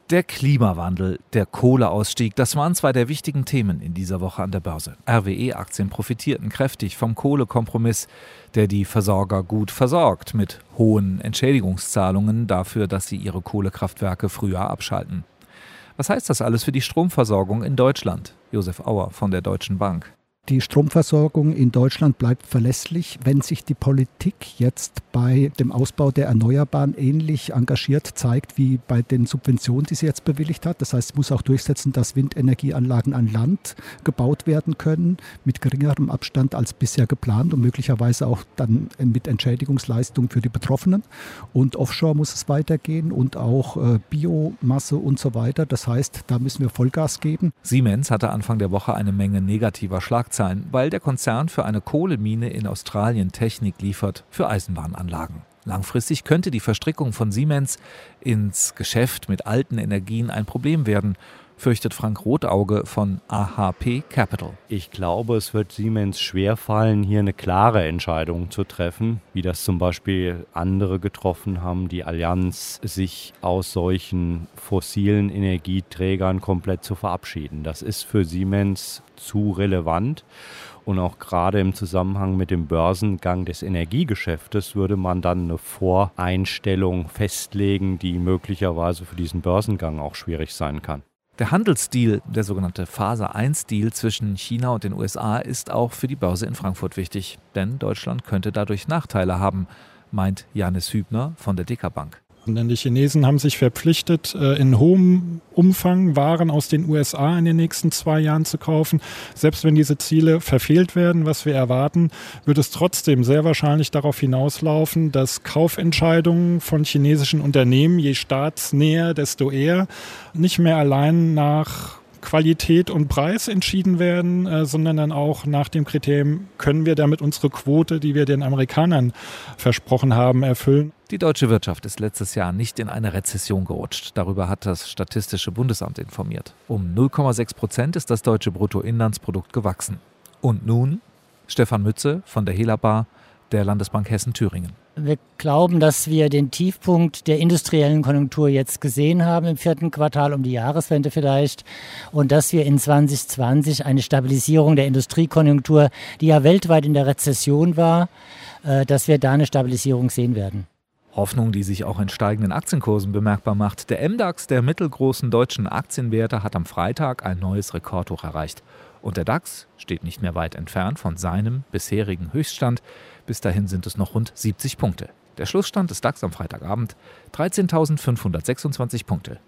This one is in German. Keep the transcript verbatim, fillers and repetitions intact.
Der Klimawandel, der Kohleausstieg, das waren zwei der wichtigen Themen in dieser Woche an der Börse. R W E-Aktien profitierten kräftig vom Kohlekompromiss, der die Versorger gut versorgt, mit hohen Entschädigungszahlungen dafür, dass sie ihre Kohlekraftwerke früher abschalten. Was heißt das alles für die Stromversorgung in Deutschland? Josef Auer von der Deutschen Bank. Die Stromversorgung in Deutschland bleibt verlässlich, wenn sich die Politik jetzt bei dem Ausbau der Erneuerbaren ähnlich engagiert zeigt wie bei den Subventionen, die sie jetzt bewilligt hat. Das heißt, sie muss auch durchsetzen, dass Windenergieanlagen an Land gebaut werden können, mit geringerem Abstand als bisher geplant und möglicherweise auch dann mit Entschädigungsleistungen für die Betroffenen. Und offshore muss es weitergehen und auch äh, Biomasse und so weiter. Das heißt, da müssen wir Vollgas geben. Siemens hatte Anfang der Woche eine Menge negativer Schlagzeilen, weil der Konzern für eine Kohlemine in Australien Technik liefert für Eisenbahnanlagen. Langfristig könnte die Verstrickung von Siemens ins Geschäft mit alten Energien ein Problem werden, fürchtet Frank Rotauge von A H P Capital. Ich glaube, es wird Siemens schwerfallen, hier eine klare Entscheidung zu treffen, wie das zum Beispiel andere getroffen haben, die Allianz, sich aus solchen fossilen Energieträgern komplett zu verabschieden. Das ist für Siemens zu relevant. Und auch gerade im Zusammenhang mit dem Börsengang des Energiegeschäftes würde man dann eine Voreinstellung festlegen, die möglicherweise für diesen Börsengang auch schwierig sein kann. Der Handelsdeal, der sogenannte Phase eins Deal zwischen China und den U S A, ist auch für die Börse in Frankfurt wichtig. Denn Deutschland könnte dadurch Nachteile haben, meint Janis Hübner von der Deka Bank. Denn die Chinesen haben sich verpflichtet, in hohem Umfang Waren aus den U S A in den nächsten zwei Jahren zu kaufen. Selbst wenn diese Ziele verfehlt werden, was wir erwarten, wird es trotzdem sehr wahrscheinlich darauf hinauslaufen, dass Kaufentscheidungen von chinesischen Unternehmen, je staatsnäher, desto eher, nicht mehr allein nach Qualität und Preis entschieden werden, äh, sondern dann auch nach dem Kriterium, können wir damit unsere Quote, die wir den Amerikanern versprochen haben, erfüllen. Die deutsche Wirtschaft ist letztes Jahr nicht in eine Rezession gerutscht. Darüber hat das Statistische Bundesamt informiert. Um null Komma sechs Prozent ist das deutsche Bruttoinlandsprodukt gewachsen. Und nun Stefan Mütze von der Helaba, der Landesbank Hessen-Thüringen. Wir glauben, dass wir den Tiefpunkt der industriellen Konjunktur jetzt gesehen haben im vierten Quartal, um die Jahreswende vielleicht. Und dass wir in zwanzig zwanzig eine Stabilisierung der Industriekonjunktur, die ja weltweit in der Rezession war, dass wir da eine Stabilisierung sehen werden. Hoffnung, die sich auch in steigenden Aktienkursen bemerkbar macht. Der M DAX der mittelgroßen deutschen Aktienwerte hat am Freitag ein neues Rekordhoch erreicht. Und der DAX steht nicht mehr weit entfernt von seinem bisherigen Höchststand. Bis dahin sind es noch rund siebzig Punkte. Der Schlussstand des DAX am Freitagabend dreizehntausendfünfhundertsechsundzwanzig Punkte.